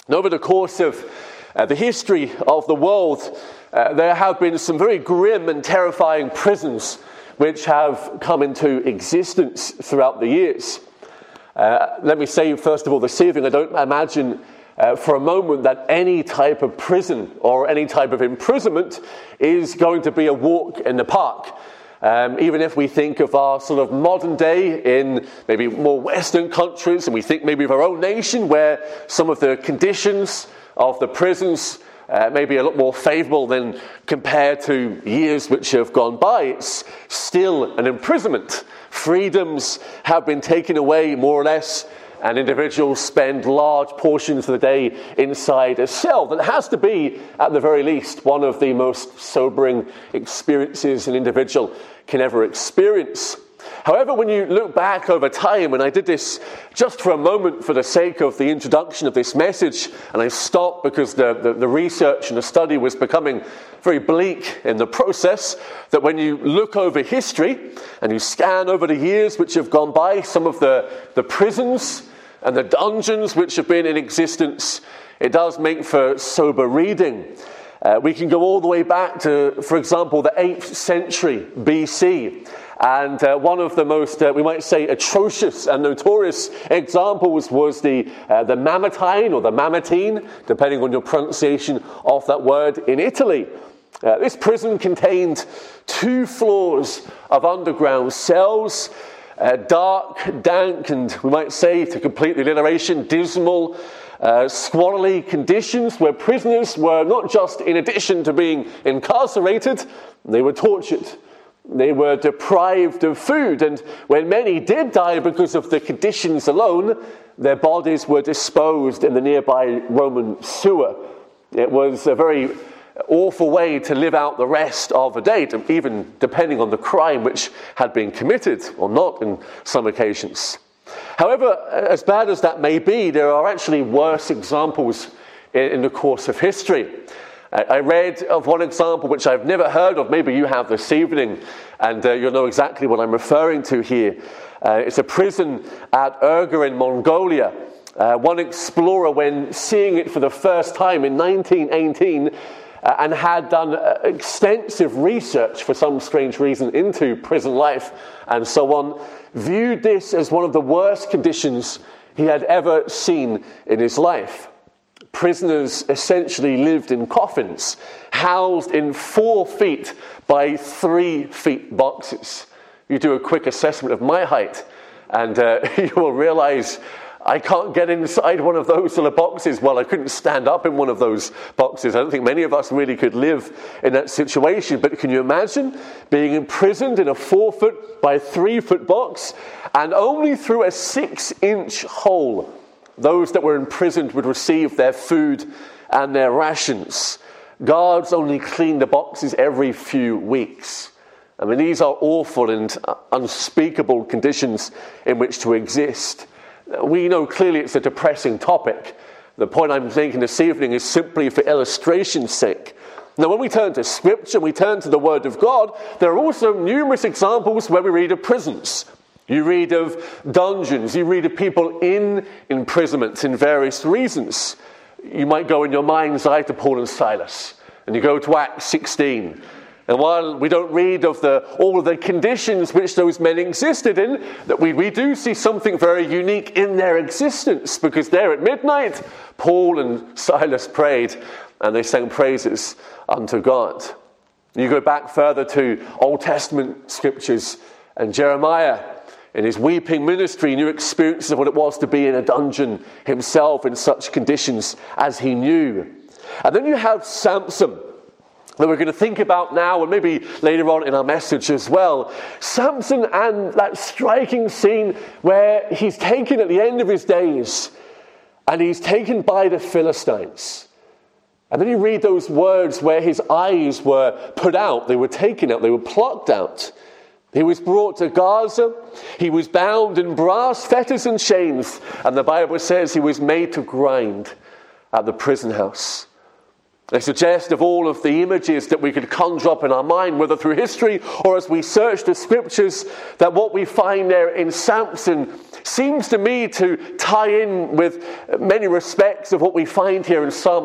And over the course of the history of the world, there have been some very grim and terrifying prisons which have come into existence throughout the years. Let me say, first of all, this evening, I don't imagine for a moment that any type of prison or any type of imprisonment is going to be a walk in the park. Even if we think of our sort of modern day in maybe more Western countries, and we think maybe of our own nation where some of the conditions of the prisons may be a lot more favourable than compared to years which have gone by, it's still an imprisonment. Freedoms have been taken away more or less, and individuals spend large portions of the day inside a cell. That has to be, at the very least, one of the most sobering experiences an individual can ever experience. However, when you look back over time, and I did this just for a moment for the sake of the introduction of this message, and I stopped because the research and the study was becoming very bleak in the process, that when you look over history and you scan over the years which have gone by, some of the prisons and the dungeons which have been in existence, it does make for sober reading. We can go all the way back to, for example, the 8th century BC. And one of the most, we might say, atrocious and notorious examples was the Mamertine or the Mamertine, depending on your pronunciation of that word, in Italy. This prison contained 2 floors of underground cells, dark, dank, and we might say, to complete the alliteration, dismal, squalid conditions where prisoners were not just, in addition to being incarcerated, they were tortured. They were deprived of food, and when many did die because of the conditions alone, their bodies were disposed in the nearby Roman sewer. It was a very awful way to live out the rest of the day, even depending on the crime which had been committed or not in some occasions. However, as bad as that may be, there are actually worse examples in the course of history. I read of one example which I've never heard of. Maybe you have this evening, and you'll know exactly what I'm referring to here. It's a prison at Urga in Mongolia. One explorer, when seeing it for the first time in 1918, and had done extensive research for some strange reason into prison life and so on, viewed this as one of the worst conditions he had ever seen in his life. Prisoners essentially lived in coffins, housed in 4 feet by 3 feet boxes. You do a quick assessment of my height, and you will realize I can't get inside one of those little boxes. Well, I couldn't stand up in one of those boxes. I don't think many of us really could live in that situation. But can you imagine being imprisoned in a 4-foot by 3-foot box, and only through a 6-inch hole those that were imprisoned would receive their food and their rations? Guards only cleaned the boxes every few weeks. I mean, these are awful and unspeakable conditions in which to exist. We know clearly it's a depressing topic. The point I'm making this evening is simply for illustration's sake. Now, when we turn to Scripture, we turn to the Word of God, there are also numerous examples where we read of prisons. You read of dungeons, you read of people in imprisonments in various reasons. You might go in your mind's eye to Paul and Silas, and you go to Acts 16. And while we don't read of all of the conditions which those men existed in, that we do see something very unique in their existence, because there at midnight, Paul and Silas prayed, and they sang praises unto God. You go back further to Old Testament scriptures, and Jeremiah, in his weeping ministry, knew experiences of what it was to be in a dungeon himself in such conditions as he knew. And then you have Samson, that we're going to think about now, and maybe later on in our message as well. Samson, and that striking scene where he's taken at the end of his days, and he's taken by the Philistines. And then you read those words where his eyes were put out, they were taken out, they were plucked out. He was brought to Gaza, he was bound in brass fetters and chains, and the Bible says he was made to grind at the prison house. They suggest of all of the images that we could conjure up in our mind, whether through history or as we search the scriptures, that what we find there in Samson seems to me to tie in with many respects of what we find here in Psalm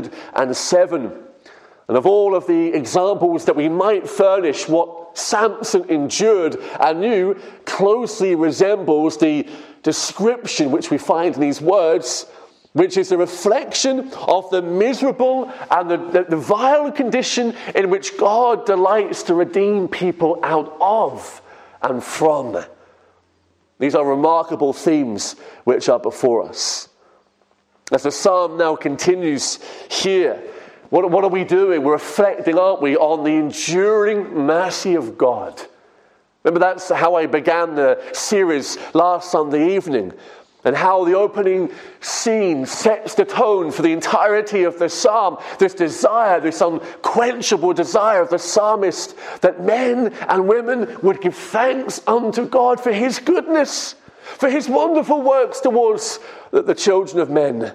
107. And of all of the examples that we might furnish, what Samson endured and knew closely resembles the description which we find in these words, which is a reflection of the miserable and the vile condition in which God delights to redeem people out of and from. These are remarkable themes which are before us. As the psalm now continues here, what are we doing? We're reflecting, aren't we, on the enduring mercy of God. Remember, that's how I began the series last Sunday evening, and how the opening scene sets the tone for the entirety of the psalm. This desire, this unquenchable desire of the psalmist that men and women would give thanks unto God for his goodness, for his wonderful works towards the children of men.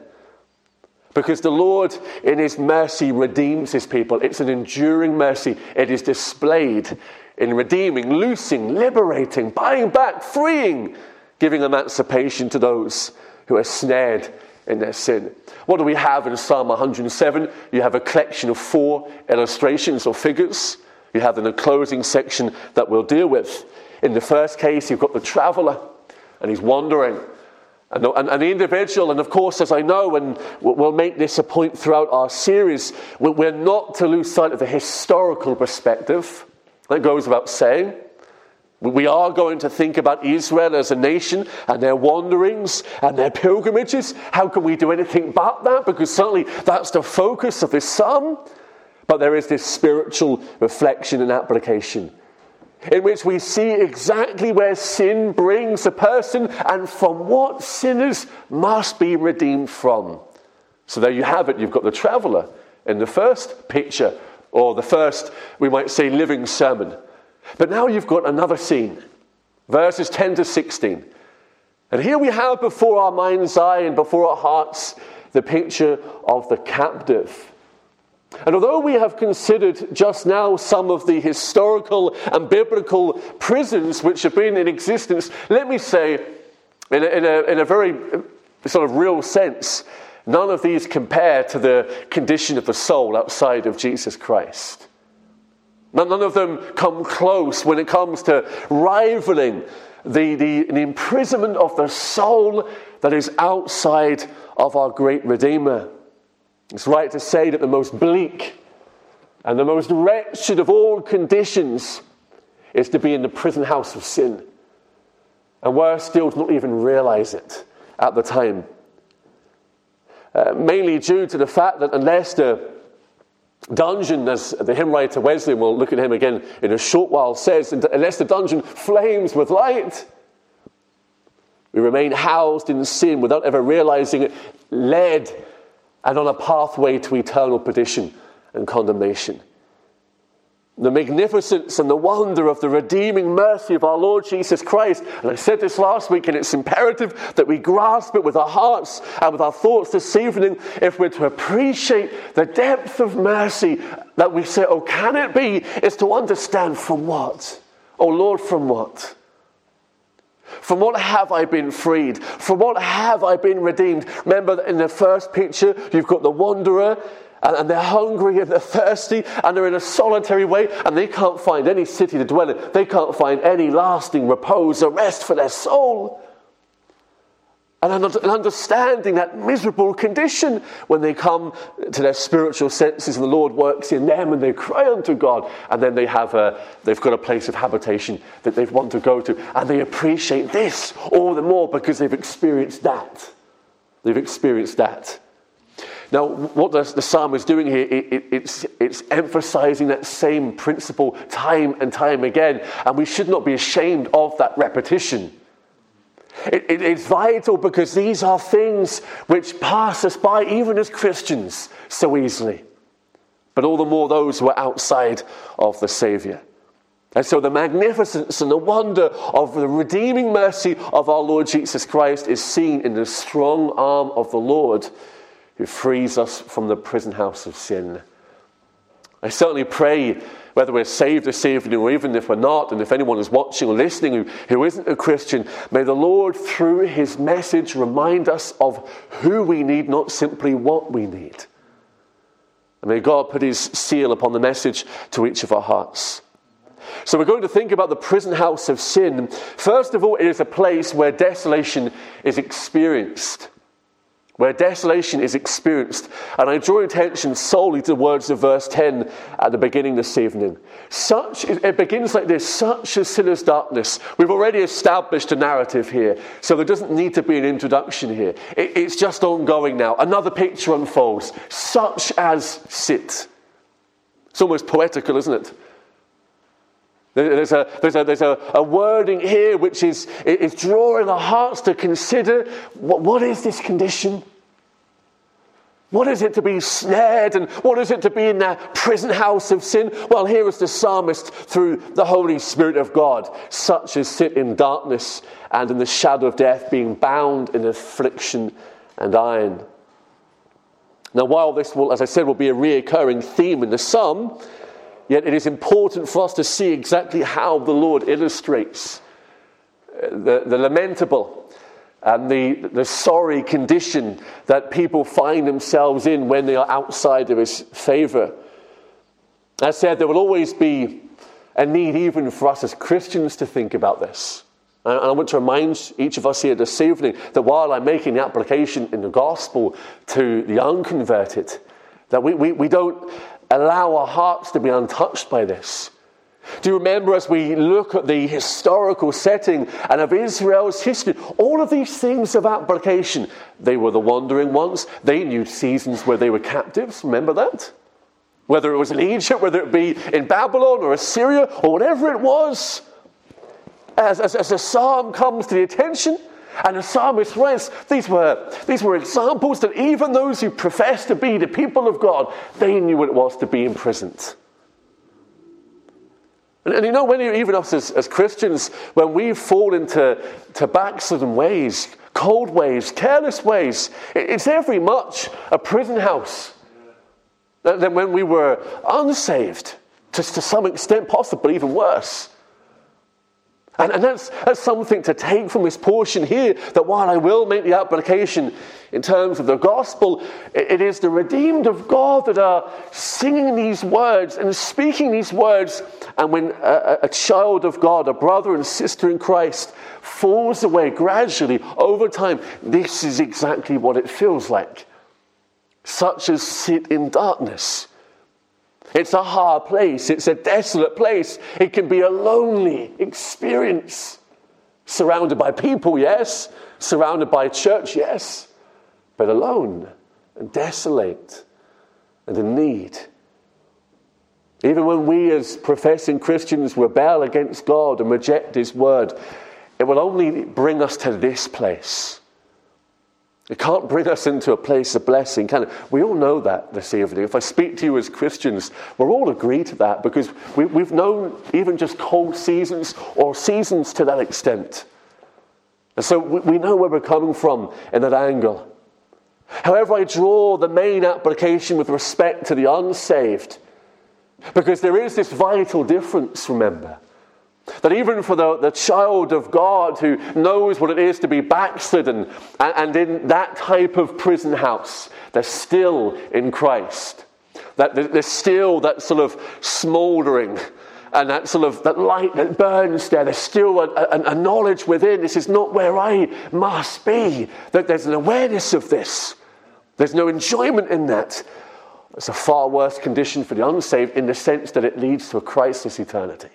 Because the Lord, in his mercy, redeems his people. It's an enduring mercy. It is displayed in redeeming, loosing, liberating, buying back, freeing, giving emancipation to those who are snared in their sin. What do we have in Psalm 107? You have a collection of 4 illustrations or figures. You have in the closing section that we'll deal with. In the first case, you've got the traveller, and he's wandering. And the individual, and of course, as I know, and we'll make this a point throughout our series, we're not to lose sight of the historical perspective. That goes without saying. We are going to think about Israel as a nation and their wanderings and their pilgrimages. How can we do anything but that? Because certainly that's the focus of this psalm. But there is this spiritual reflection and application in which we see exactly where sin brings a person and from what sinners must be redeemed from. So there you have it. You've got the traveller in the first picture, or the first, we might say, living sermon. But now you've got another scene, verses 10 to 16. And here we have before our mind's eye and before our hearts the picture of the captive. And although we have considered just now some of the historical and biblical prisons which have been in existence, let me say, in a very sort of real sense, none of these compare to the condition of the soul outside of Jesus Christ. None of them come close when it comes to rivaling the imprisonment of the soul that is outside of our great Redeemer. It's right to say that the most bleak and the most wretched of all conditions is to be in the prison house of sin. And worse still, to not even realize it at the time. Mainly due to the fact that unless the dungeon, as the hymn writer Wesley, we'll look at him again in a short while, says, unless the dungeon flames with light, we remain housed in sin without ever realizing it, led and on a pathway to eternal perdition and condemnation. The magnificence and the wonder of the redeeming mercy of our Lord Jesus Christ. And I said this last week, and it's imperative that we grasp it with our hearts and with our thoughts this evening if we're to appreciate the depth of mercy that we say, oh, can it be? Is to understand from what? Oh, Lord, from what? From what have I been freed? From what have I been redeemed? Remember that in the first picture, you've got the wanderer, and they're hungry and they're thirsty and they're in a solitary way and they can't find any city to dwell in. They can't find any lasting repose or rest for their soul. And understanding that miserable condition when they come to their spiritual senses and the Lord works in them and they cry unto God, and then they've got a place of habitation that they want to go to, and they appreciate this all the more because they've experienced that. They've experienced that. Now, what the psalm is doing here, it's emphasizing that same principle time and time again, and we should not be ashamed of that repetition. It's vital because these are things which pass us by, even as Christians, so easily. But all the more those who are outside of the Saviour. And so the magnificence and the wonder of the redeeming mercy of our Lord Jesus Christ is seen in the strong arm of the Lord who frees us from the prison house of sin. I certainly pray, whether we're saved this evening or even if we're not, and if anyone is watching or listening who isn't a Christian, may the Lord, through his message, remind us of who we need, not simply what we need. And may God put his seal upon the message to each of our hearts. So we're going to think about the prison house of sin. First of all, it is a place where desolation is experienced. Where desolation is experienced. And I draw attention solely to the words of verse 10 at the beginning this evening. It begins like this: such a sin as darkness. We've already established a narrative here, so there doesn't need to be an introduction here. It's just ongoing now. Another picture unfolds. Such as sit. It's almost poetical, isn't it? There's a wording here which is drawing our hearts to consider what is this condition? What is it to be snared, and what is it to be in that prison house of sin? Well, here is the psalmist through the Holy Spirit of God, such as sit in darkness and in the shadow of death, being bound in affliction and iron. Now, while this will, as I said, will be a reoccurring theme in the psalm, yet it is important for us to see exactly how the Lord illustrates the lamentable and the sorry condition that people find themselves in when they are outside of his favour. As said, there will always be a need even for us as Christians to think about this. And I want to remind each of us here this evening that while I'm making the application in the gospel to the unconverted, that we don't allow our hearts to be untouched by this. Do you remember, as we look at the historical setting and of Israel's history, all of these things of application? They were the wandering ones. They knew seasons where they were captives. Remember that? Whether it was in Egypt, whether it be in Babylon or Assyria or whatever it was. As a psalm comes to the attention, and the psalmist writes, these were examples that even those who profess to be the people of God, they knew what it was to be imprisoned. And you know, even us as Christians, when we fall into backslidden ways, cold ways, careless ways, it's very much a prison house than when we were unsaved, to some extent, possibly even worse. And that's something to take from this portion here, that while I will make the application in terms of the gospel, it is the redeemed of God that are singing these words and speaking these words. And when a child of God, a brother and sister in Christ, falls away gradually over time, this is exactly what it feels like. Such as sit in darkness. It's a hard place. It's a desolate place. It can be a lonely experience. Surrounded by people, yes. Surrounded by church, yes. But alone and desolate and in need. Even when we as professing Christians rebel against God and reject his word, it will only bring us to this place. It can't bring us into a place of blessing, can it? We all know that this evening. If I speak to you as Christians, we'll all agree to that, because we've known even just cold seasons or seasons to that extent. And so we know where we're coming from in that angle. However, I draw the main application with respect to the unsaved, because there is this vital difference, remember. That even for the child of God who knows what it is to be backslidden and in that type of prison house, they're still in Christ. That there's still that sort of smouldering and that sort of that light that burns there. There's still a knowledge within. This is not where I must be. That there's an awareness of this. There's no enjoyment in that. It's a far worse condition for the unsaved in the sense that it leads to a Christless eternity.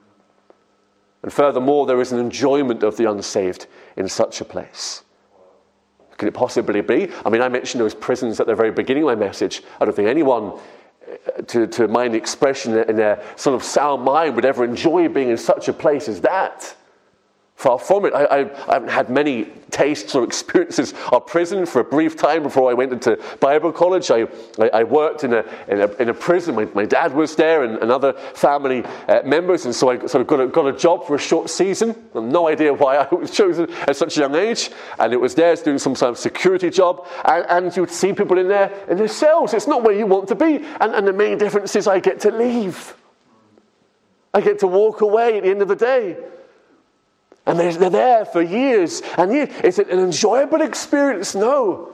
And furthermore, there is an enjoyment of the unsaved in such a place. Could it possibly be? I mean, I mentioned those prisons at the very beginning of my message. I don't think anyone, to mind the expression, in their sort of sound mind would ever enjoy being in such a place as that. Far from it. I haven't had many tastes or experiences of prison. For a brief time before I went into Bible college, I worked in a prison. My dad was there and other family members, and so I sort of got a job for a short season. I have no idea why I was chosen at such a young age, and it was there doing some sort of security job, and you would see people in their cells. It's not where you want to be, and the main difference is I get to leave. I get to walk away at the end of the day. And they're there for years and years. Is it an enjoyable experience? No.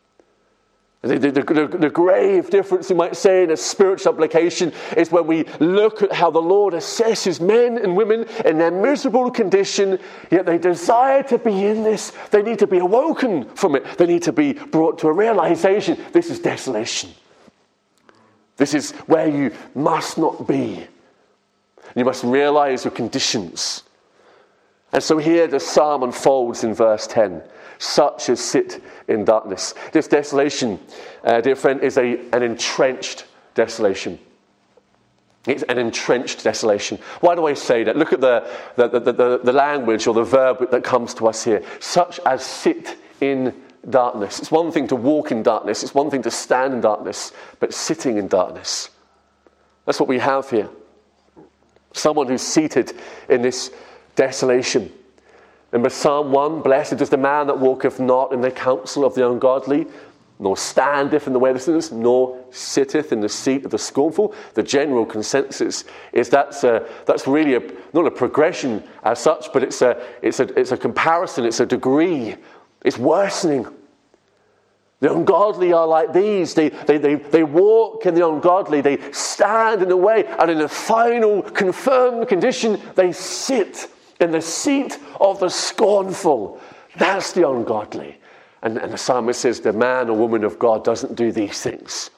The grave difference, you might say, in a spiritual application is when we look at how the Lord assesses men and women in their miserable condition, yet they desire to be in this. They need to be awoken from it. They need to be brought to a realization. This is desolation. This is where you must not be. You must realize your conditions. And so here the psalm unfolds in verse 10. Such as sit in darkness. This desolation, dear friend, is an entrenched desolation. It's an entrenched desolation. Why do I say that? Look at the language or the verb that comes to us here. Such as sit in darkness. It's one thing to walk in darkness. It's one thing to stand in darkness. But sitting in darkness. That's what we have here. Someone who's seated in this desolation. Remember Psalm 1, blessed is the man that walketh not in the counsel of the ungodly, nor standeth in the way of the sinners, nor sitteth in the seat of the scornful. The general consensus is that's really not a progression as such, but it's a comparison, it's a degree, it's worsening. The ungodly are like these. They walk in the ungodly. They stand in the way, and in the final confirmed condition, they sit in the seat of the scornful. That's the ungodly. And the psalmist says the man or woman of God doesn't do these things.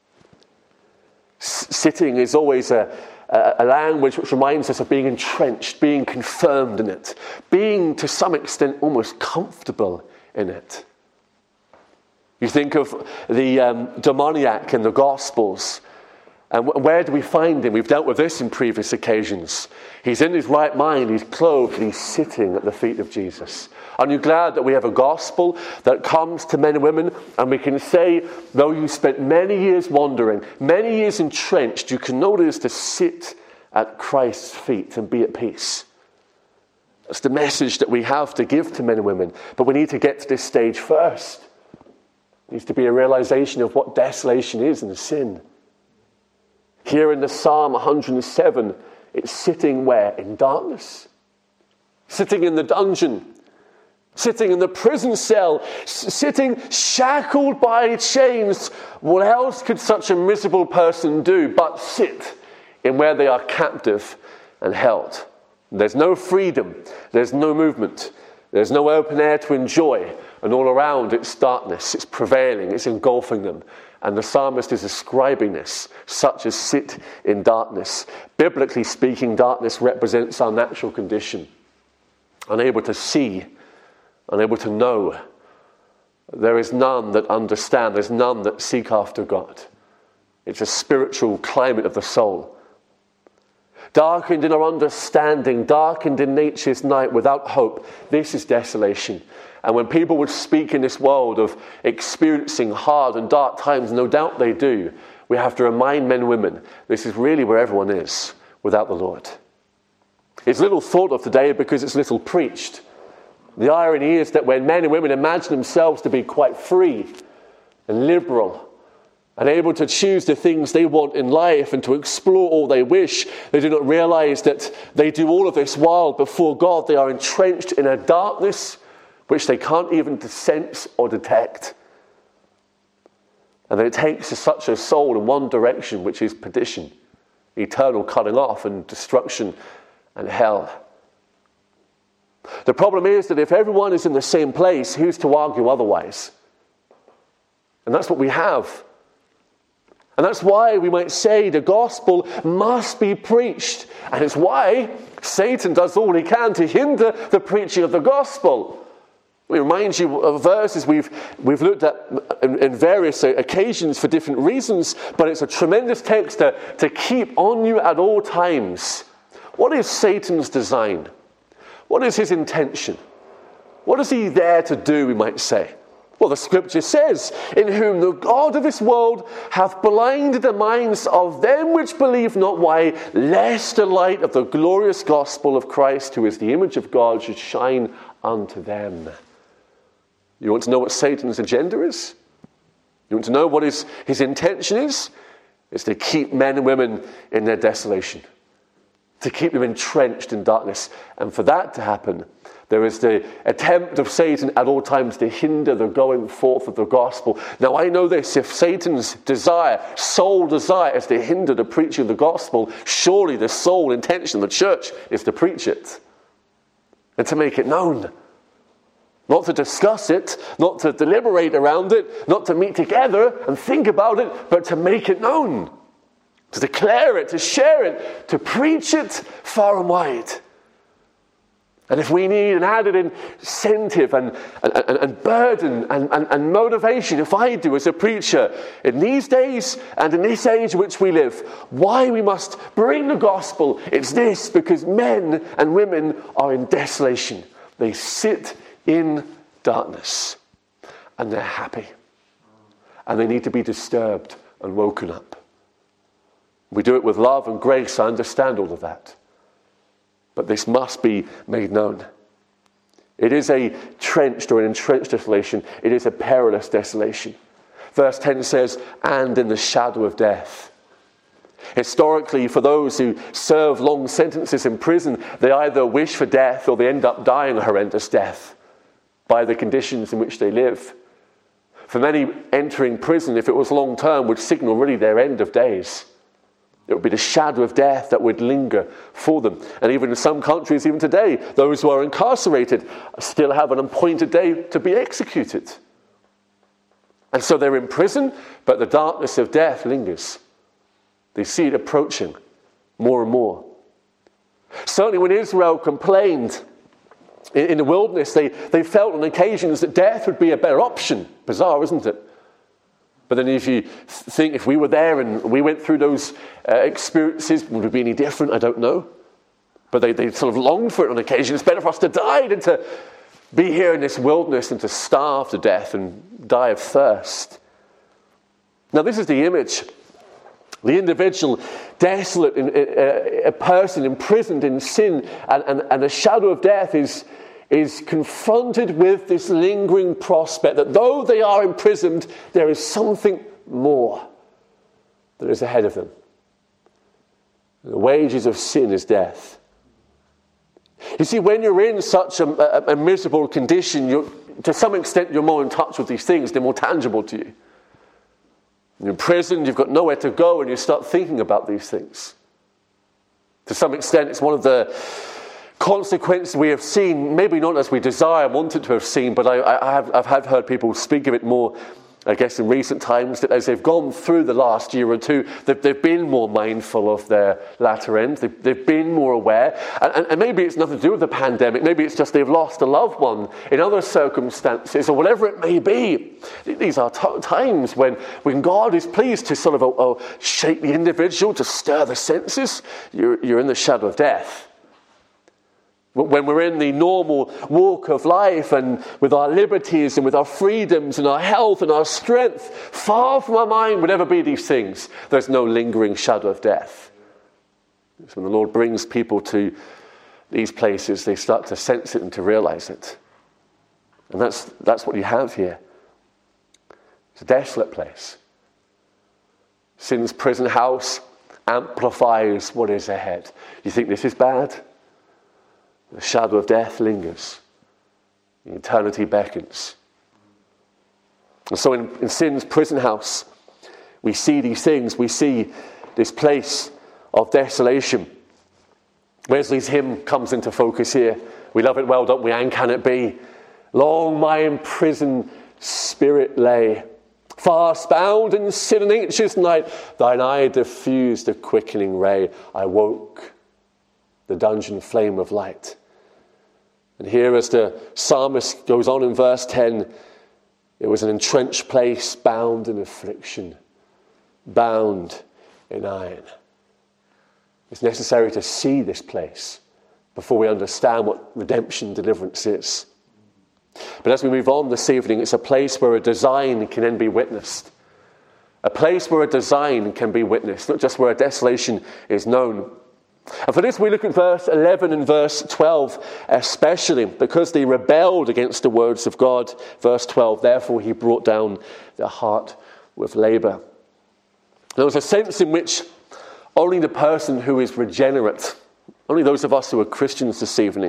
Sitting is always a language which reminds us of being entrenched, being confirmed in it, being to some extent almost comfortable in it. You think of the demoniac in the Gospels. And where do we find him? We've dealt with this in previous occasions. He's in his right mind, he's clothed, and he's sitting at the feet of Jesus. Aren't you glad that we have a gospel that comes to men and women, and we can say, though you spent many years wandering, many years entrenched, you can know what it is to sit at Christ's feet and be at peace. That's the message that we have to give to men and women. But we need to get to this stage first. It needs to be a realization of what desolation is and sin. Here in the Psalm 107, it's sitting where? In darkness. Sitting in the dungeon. Sitting in the prison cell. Sitting shackled by chains. What else could such a miserable person do but sit in where they are captive and held? There's no freedom. There's no movement. There's no open air to enjoy. And all around it's darkness. It's prevailing. It's engulfing them. And the psalmist is describing this, such as sit in darkness. Biblically speaking, darkness represents our natural condition. Unable to see, unable to know. There is none that understand. There's none that seek after God. It's a spiritual climate of the soul. Darkened in our understanding, darkened in nature's night without hope. This is desolation. And when people would speak in this world of experiencing hard and dark times, no doubt they do, we have to remind men and women, this is really where everyone is without the Lord. It's little thought of today because it's little preached. The irony is that when men and women imagine themselves to be quite free and liberal and able to choose the things they want in life and to explore all they wish, they do not realize that they do all of this while before God they are entrenched in a darkness which they can't even sense or detect. And then it takes such a soul in one direction, which is perdition, eternal cutting off and destruction and hell. The problem is that if everyone is in the same place, who's to argue otherwise? And that's what we have. And that's why we might say the gospel must be preached. And it's why Satan does all he can to hinder the preaching of the gospel. We remind you of verses we've looked at in various occasions for different reasons, but it's a tremendous text to keep on you at all times. What is Satan's design? What is his intention? What is he there to do, we might say? Well, the scripture says, in whom the God of this world hath blinded the minds of them which believe not. Why? Lest the light of the glorious gospel of Christ, who is the image of God, should shine unto them. You want to know what Satan's agenda is? You want to know what his intention is? It's to keep men and women in their desolation, to keep them entrenched in darkness. And for that to happen, there is the attempt of Satan at all times to hinder the going forth of the gospel. Now, I know this: if Satan's desire, sole desire, is to hinder the preaching of the gospel, surely the sole intention of the church is to preach it and to make it known. Not to discuss it, not to deliberate around it, not to meet together and think about it, but to make it known, to declare it, to share it, to preach it far and wide. And if we need an added incentive and burden and motivation, if I do as a preacher in these days and in this age in which we live, why we must bring the gospel, it's this: because men and women are in desolation. They sit in darkness and they're happy. And they need to be disturbed and woken up. We do it with love and grace, I understand all of that. But this must be made known. It is a trenched or an entrenched desolation. It is a perilous desolation. Verse 10 says, and in the shadow of death. Historically, for those who serve long sentences in prison, they either wish for death or they end up dying a horrendous death by the conditions in which they live. For many, entering prison, if it was long term, would signal really their end of days. It would be the shadow of death that would linger for them. And even in some countries, even today, those who are incarcerated still have an appointed day to be executed. And so they're in prison, but the darkness of death lingers. They see it approaching more and more. Certainly when Israel complained in the wilderness, they felt on occasions that death would be a better option. Bizarre, isn't it? But then if you think, if we were there and we went through those experiences, would it be any different? I don't know. But they sort of longed for it on occasion. It's better for us to die than to be here in this wilderness and to starve to death and die of thirst. Now this is the image. The individual, desolate, a person imprisoned in sin and the shadow of death is confronted with this lingering prospect that though they are imprisoned, there is something more that is ahead of them. The wages of sin is death. You see, when you're in such a miserable condition, to some extent you're more in touch with these things, they're more tangible to you. You're in prison, you've got nowhere to go, and you start thinking about these things. To some extent, it's one of the consequences we have seen, maybe not as we desire, wanted to have seen, but I've heard people speak of it more, I guess, in recent times, that as they've gone through the last year or two, they've been more mindful of their latter end. They've been more aware. And maybe it's nothing to do with the pandemic. Maybe it's just they've lost a loved one in other circumstances, or whatever it may be. These are times when God is pleased to sort of shake the individual, to stir the senses. You're in the shadow of death. When we're in the normal walk of life and with our liberties and with our freedoms and our health and our strength, far from our mind would ever be these things. There's no lingering shadow of death. It's when the Lord brings people to these places, they start to sense it and to realize it. And that's what you have here. It's a desolate place. Sin's prison house amplifies what is ahead. You think this is bad? The shadow of death lingers. Eternity beckons. And so in sin's prison house, we see these things. We see this place of desolation. Wesley's hymn comes into focus here. We love it well, don't we? And can it be? Long my imprisoned spirit lay, fast bound in sin and anxious night. Thine eye diffused a quickening ray. I woke the dungeon flame of light. And here, as the psalmist goes on in verse 10, it was an entrenched place, bound in affliction, bound in iron. It's necessary to see this place before we understand what redemption, deliverance is. But as we move on this evening, it's a place where a design can then be witnessed. A place where a design can be witnessed, not just where a desolation is known. And for this we look at verse 11 and verse 12 especially, because they rebelled against the words of God. Verse 12, therefore he brought down their heart with labour. There was a sense in which only the person who is regenerate, only those of us who are Christians this evening,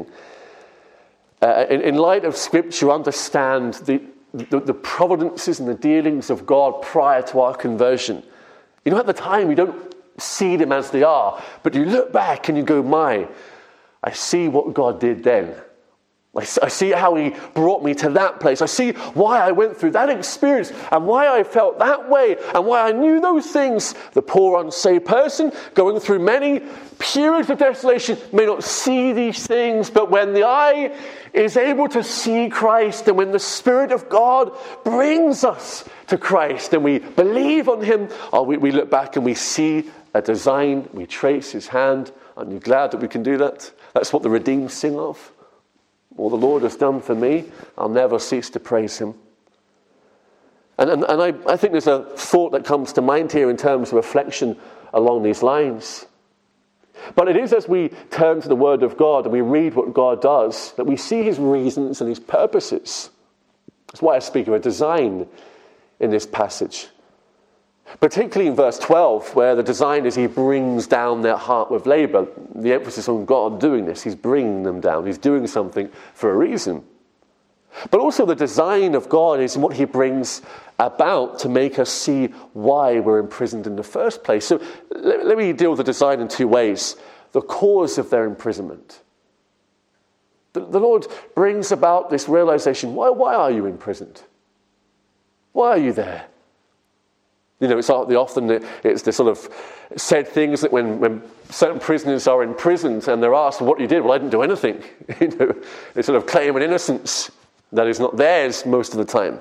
in light of Scripture, understand the providences and the dealings of God prior to our conversion. You know, at the time, we don't see them as they are, but you look back and you go, my, I see what God did then. I see how he brought me to that place. I see why I went through that experience and why I felt that way and why I knew those things. The poor unsaved person going through many periods of desolation may not see these things, but when the eye is able to see Christ and when the Spirit of God brings us to Christ and we believe on him, we look back and we see a design, we trace his hand. Aren't you glad that we can do that? That's what the redeemed sing of. All the Lord has done for me, I'll never cease to praise him. And I think there's a thought that comes to mind here in terms of reflection along these lines. But it is as we turn to the Word of God and we read what God does that we see his reasons and his purposes. That's why I speak of a design in this passage. Particularly in verse 12, where the design is he brings down their heart with labour. The emphasis on God doing this. He's bringing them down. He's doing something for a reason. But also the design of God is what he brings about to make us see why we're imprisoned in the first place. So let me deal with the design in two ways. The cause of their imprisonment. The Lord brings about this realization. Why are you imprisoned? Why are you there? You know, it's the sort of said things that when certain prisoners are imprisoned and they're asked what you did, well, I didn't do anything. You know, they sort of claim an innocence that is not theirs most of the time.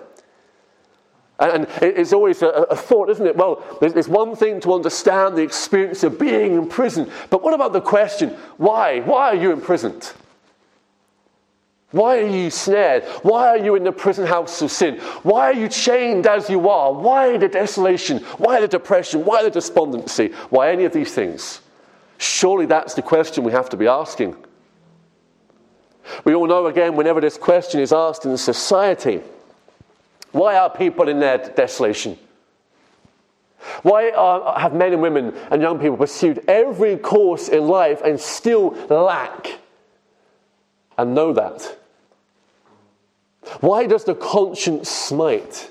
And it's always a thought, isn't it? Well, there's one thing to understand the experience of being in prison, but what about the question, why? Why are you imprisoned? Why are you snared? Why are you in the prison house of sin? Why are you chained as you are? Why the desolation? Why the depression? Why the despondency? Why any of these things? Surely that's the question we have to be asking. We all know, again, whenever this question is asked in society, why are people in their desolation? Why have men and women and young people pursued every course in life and still lack? And know that. Why does the conscience smite?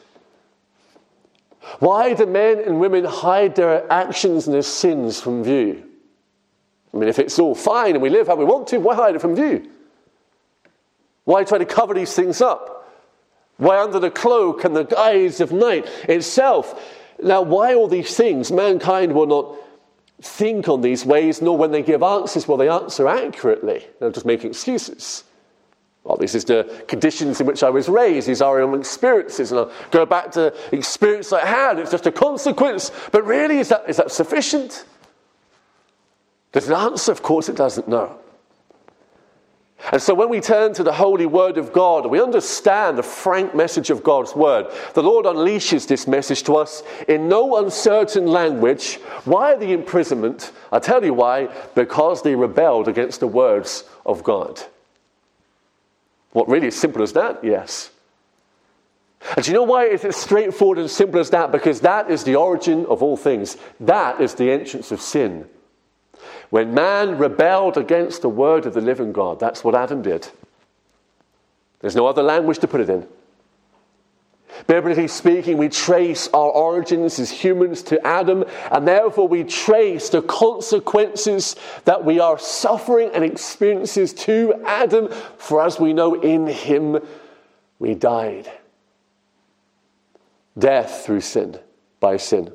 Why do men and women hide their actions and their sins from view? I mean, if it's all fine and we live how we want to, why hide it from view? Why try to cover these things up? Why under the cloak and the guise of night itself? Now, why all these things? Mankind will not think on these ways, nor when they give answers will they answer accurately. They'll just make excuses. Well, this is the conditions in which I was raised. These are my experiences, and I'll go back to the experience I had. It's just a consequence. But really, is that sufficient? Does it answer? Of course it doesn't, no. And so when we turn to the holy word of God, we understand the frank message of God's word. The Lord unleashes this message to us in no uncertain language. Why the imprisonment? I'll tell you why. Because they rebelled against the words of God. What, really, as simple as that? Yes. And do you know why it's as straightforward and simple as that? Because that is the origin of all things. That is the entrance of sin. When man rebelled against the word of the living God, that's what Adam did. There's no other language to put it in. Biblically speaking, we trace our origins as humans to Adam, and therefore we trace the consequences that we are suffering and experiences to Adam, for as we know, in him we died. Death through sin, by sin.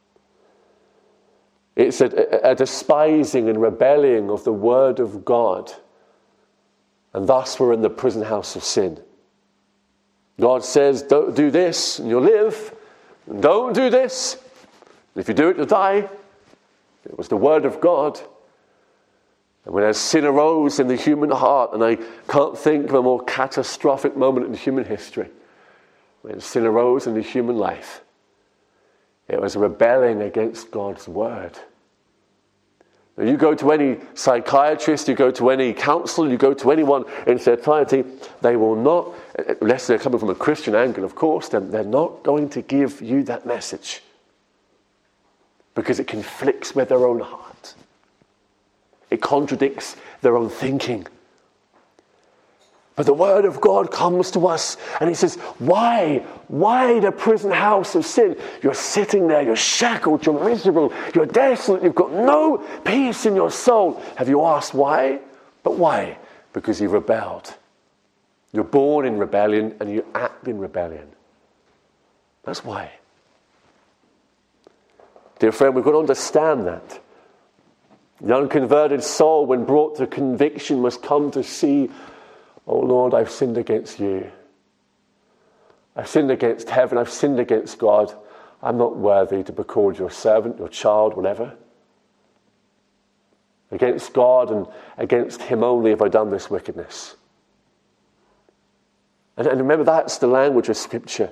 It's a despising and rebelling of the word of God. And thus we're in the prison house of sin. God says, don't do this and you'll live. And don't do this. And if you do it, you'll die. It was the word of God. And when sin arose in the human heart, and I can't think of a more catastrophic moment in human history, when sin arose in the human life, it was rebelling against God's word. Now, you go to any psychiatrist, you go to any counselor, you go to anyone in society, they will not, unless they're coming from a Christian angle, of course, they're not going to give you that message because it conflicts with their own heart. It contradicts their own thinking. But the word of God comes to us and he says, why the prison house of sin? You're sitting there, you're shackled, you're miserable, you're desolate, you've got no peace in your soul. Have you asked why? But why? Because you rebelled. You're born in rebellion and you act in rebellion. That's why. Dear friend, we've got to understand that. The unconverted soul, when brought to conviction, must come to see, oh Lord, I've sinned against you. I've sinned against heaven. I've sinned against God. I'm not worthy to be called your servant, your child, whatever. Against God and against him only have I done this wickedness. And remember, that's the language of Scripture.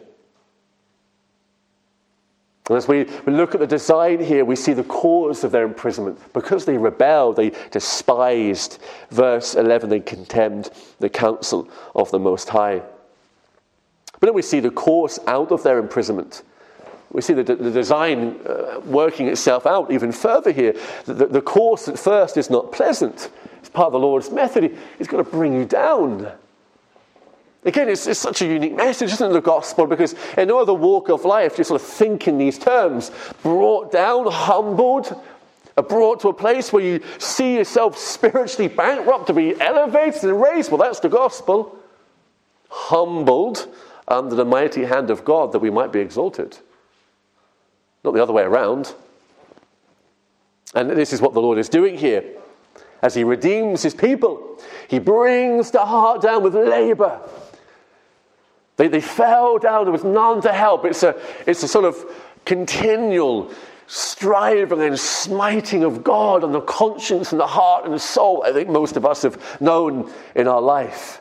And as we look at the design here, we see the cause of their imprisonment. Because they rebelled, they despised, verse 11, they contemned the counsel of the Most High. But then we see the course out of their imprisonment. We see the design working itself out even further here. The course at first is not pleasant. It's part of the Lord's method. He's going to bring you down. Again, it's such a unique message, isn't it, the gospel? Because in no other walk of life, you sort of think in these terms. Brought down, humbled, brought to a place where you see yourself spiritually bankrupt to be elevated and raised. Well, that's the gospel. Humbled under the mighty hand of God that we might be exalted. Not the other way around. And this is what the Lord is doing here. As he redeems his people, he brings the heart down with labor. They fell down, there was none to help. It's a sort of continual striving and smiting of God on the conscience and the heart and the soul. I think most of us have known in our life.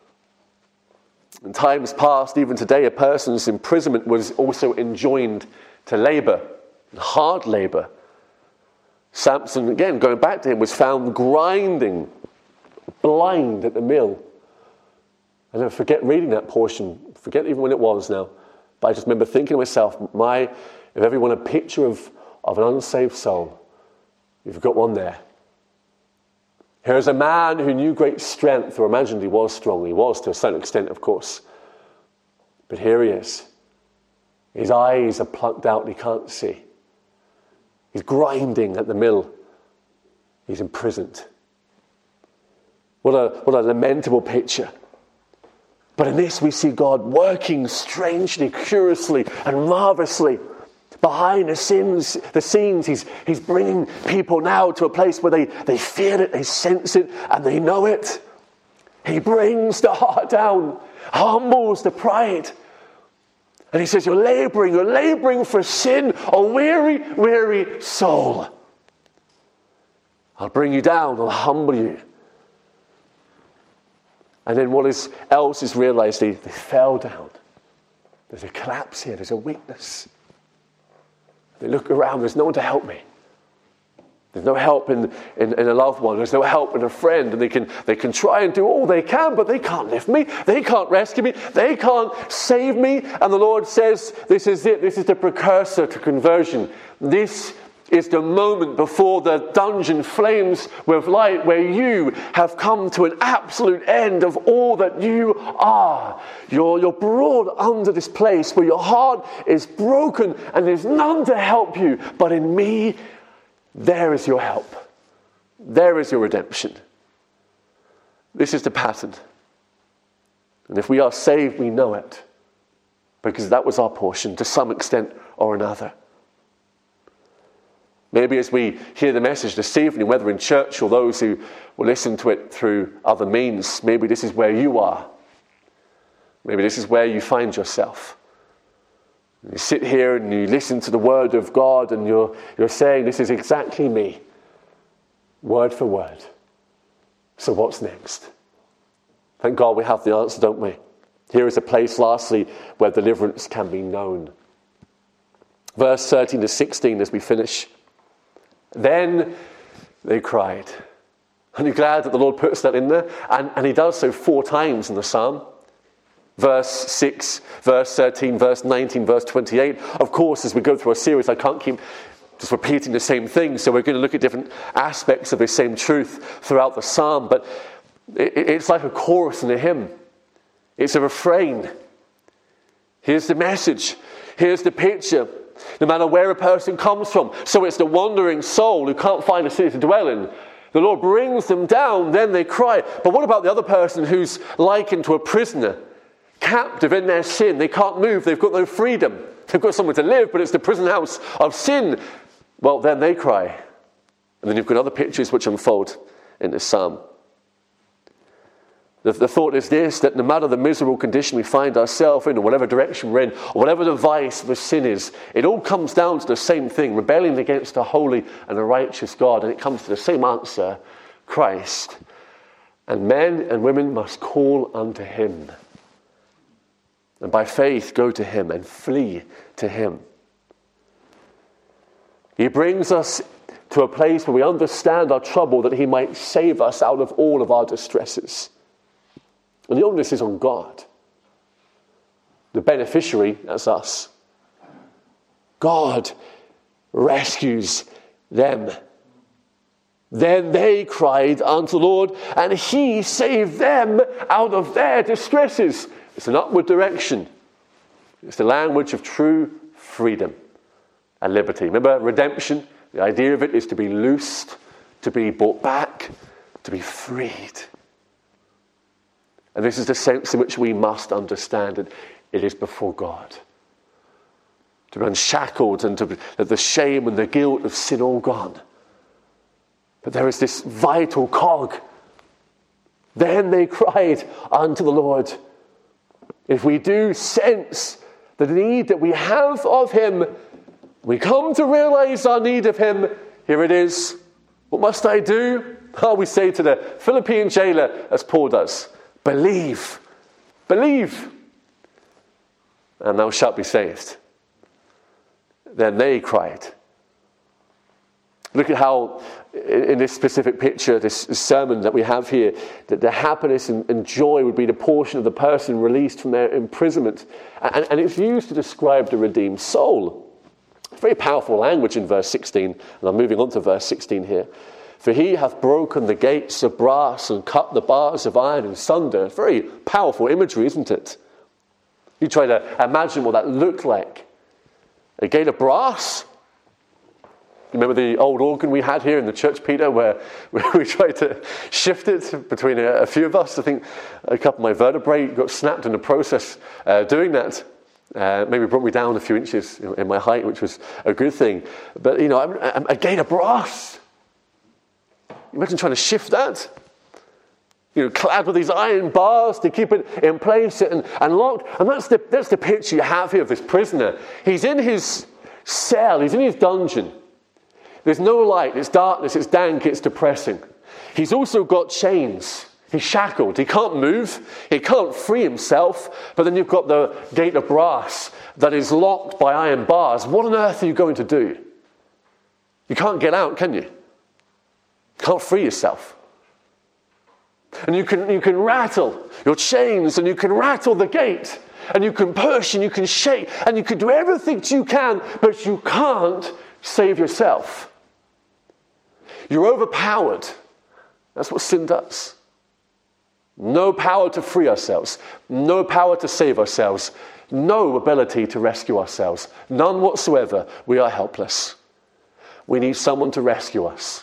In times past, even today, a person's imprisonment was also enjoined to labor, hard labor. Samson, again, going back to him, was found grinding, blind at the mill. I never forget reading that portion, forget even when it was now, but I just remember thinking to myself, if ever you want a picture of an unsaved soul, you've got one there. Here's a man who knew great strength, or imagined he was strong. He was to a certain extent, of course. But here he is. His eyes are plucked out and he can't see. He's grinding at the mill. He's imprisoned. What a lamentable picture. But in this we see God working strangely, curiously, and marvelously. Behind the scenes, he's bringing people now to a place where they feel it, they sense it, and they know it. He brings the heart down, humbles the pride. And he says, you're laboring for sin, a weary, weary soul. I'll bring you down, I'll humble you. And then what else is realized, they fell down. There's a collapse here, there's a weakness. They look around, there's no one to help me. There's no help in a loved one. There's no help in a friend. And they can try and do all they can, but they can't lift me. They can't rescue me. They can't save me. And the Lord says, this is it. This is the precursor to conversion. This is the moment before the dungeon flames with light, where you have come to an absolute end of all that you are. You're brought under this place where your heart is broken and there's none to help you. But in me, there is your help. There is your redemption. This is the pattern. And if we are saved, we know it. Because that was our portion to some extent or another. Maybe as we hear the message this evening, whether in church or those who will listen to it through other means, maybe this is where you are. Maybe this is where you find yourself. You sit here and you listen to the word of God and you're saying, this is exactly me, word for word. So what's next? Thank God we have the answer, don't we? Here is a place, lastly, where deliverance can be known. Verse 13 to 16 as we finish. Then they cried. And you're glad that the Lord puts that in there? And he does so 4 times in the psalm. Verse 6, verse 13, verse 19, verse 28. Of course, as we go through a series, I can't keep just repeating the same thing. So we're going to look at different aspects of this same truth throughout the psalm. But it's like a chorus in a hymn. It's a refrain. Here's the message. Here's the picture. No matter where a person comes from. So it's the wandering soul who can't find a city to dwell in. The Lord brings them down, then they cry. But what about the other person who's likened to a prisoner? Captive in their sin. They can't move. They've got no freedom. They've got somewhere to live, but it's the prison house of sin. Well, then they cry. And then you've got other pictures which unfold in this psalm. The thought is this, that no matter the miserable condition we find ourselves in, or whatever direction we're in, or whatever the vice, the sin is, it all comes down to the same thing, rebelling against a holy and a righteous God. And it comes to the same answer, Christ. And men and women must call unto him. And by faith go to him and flee to him. He brings us to a place where we understand our trouble, that he might save us out of all of our distresses. And the onus is on God. The beneficiary, that's us. God rescues them. Then they cried unto the Lord, and he saved them out of their distresses. It's an upward direction. It's the language of true freedom and liberty. Remember, redemption, the idea of it is to be loosed, to be brought back, to be freed. And this is the sense in which we must understand it. It is before God. To be unshackled and the shame and the guilt of sin all gone. But there is this vital cog. Then they cried unto the Lord. If we do sense the need that we have of him, we come to realize our need of him. Here it is. What must I do? Oh, we say to the Philippian jailer, as Paul does, believe. Believe. And thou shalt be saved. Then they cried. Look at how, in this specific picture, this sermon that we have here, that the happiness and joy would be the portion of the person released from their imprisonment. And it's used to describe the redeemed soul. Very powerful language in verse 16. And I'm moving on to verse 16 here. For he hath broken the gates of brass and cut the bars of iron in sunder. Very powerful imagery, isn't it? You try to imagine what that looked like. A gate of brass. Remember the old organ we had here in the church, Peter, where we tried to shift it between a few of us? I think a couple of my vertebrae got snapped in the process doing that. Maybe brought me down a few inches in my height, which was a good thing. But, a gate of brass. Imagine trying to shift that. Clad with these iron bars to keep it in place and locked. And that's the picture you have here of this prisoner. He's in his cell. He's in his dungeon. There's no light. It's darkness. It's dank. It's depressing. He's also got chains. He's shackled. He can't move. He can't free himself. But then you've got the gate of brass that is locked by iron bars. What on earth are you going to do? You can't get out, can you? You can't free yourself. And you can rattle your chains, and you can rattle the gate, and you can push, and you can shake, and you can do everything you can, but you can't save yourself. You're overpowered. That's what sin does. No power to free ourselves. No power to save ourselves. No ability to rescue ourselves. None whatsoever. We are helpless. We need someone to rescue us.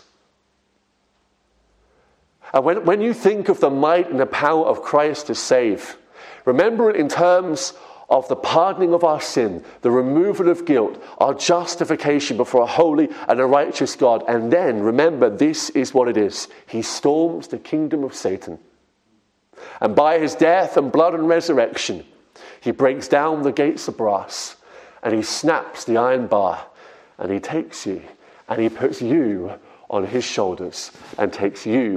And when you think of the might and the power of Christ to save, remember it in terms of the pardoning of our sin, the removal of guilt, our justification before a holy and a righteous God. And then remember, this is what it is. He storms the kingdom of Satan. And by his death and blood and resurrection, he breaks down the gates of brass, and he snaps the iron bar, and he takes you, and he puts you on his shoulders and takes you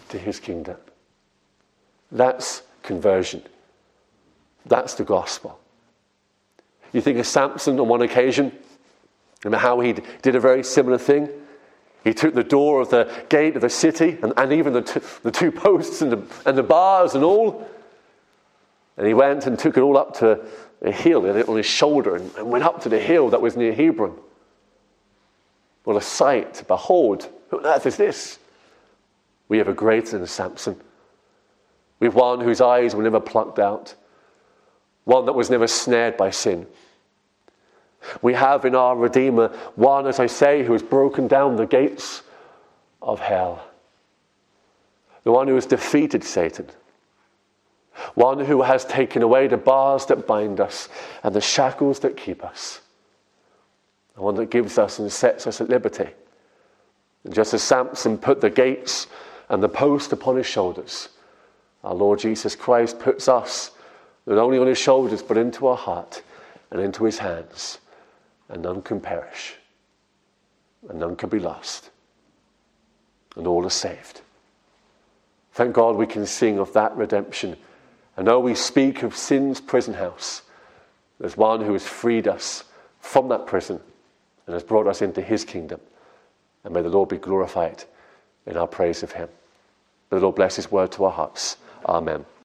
to his kingdom. That's conversion. That's the gospel. You think of Samson on one occasion, and how he did a very similar thing. He took the door of the gate of the city, and even the two posts and the bars and all. And he went and took it all up to a hill. He had it on his shoulder and went up to the hill that was near Hebron. What a sight. Behold, who on earth is this? We have a greater than Samson. We have one whose eyes were never plucked out. One that was never snared by sin. We have in our Redeemer one, as I say, who has broken down the gates of hell. The one who has defeated Satan. One who has taken away the bars that bind us and the shackles that keep us. The one that gives us and sets us at liberty. And just as Samson put the gates and the post upon his shoulders, our Lord Jesus Christ puts us not only on his shoulders but into our heart and into his hands. And none can perish. And none can be lost. And all are saved. Thank God we can sing of that redemption. And though we speak of sin's prison house, there's one who has freed us from that prison and has brought us into his kingdom. And may the Lord be glorified in our praise of him. May the Lord bless his word to our hearts. Amen.